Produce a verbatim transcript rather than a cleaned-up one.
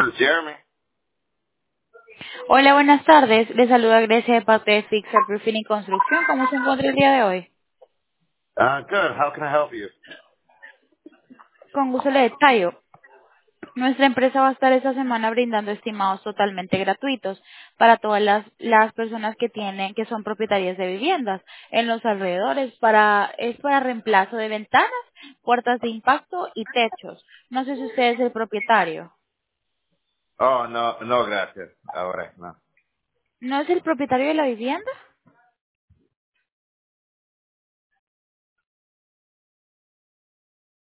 is Jeremy. Hola, buenas tardes. Le saluda Grecia de parte de Fixer Roofing y Construcción. ¿Cómo se encuentra el día de hoy? Uh, good. How can I help you? Con gusto le detallo. Nuestra empresa va a estar esta semana brindando estimados totalmente gratuitos para todas las, las personas que tienen, que son propietarias de viviendas en los alrededores. Para, es para reemplazo de ventanas, puertas de impacto y techos. No sé si usted es el propietario. Oh, no, no, gracias. Ahora, no. ¿No es el propietario de la vivienda?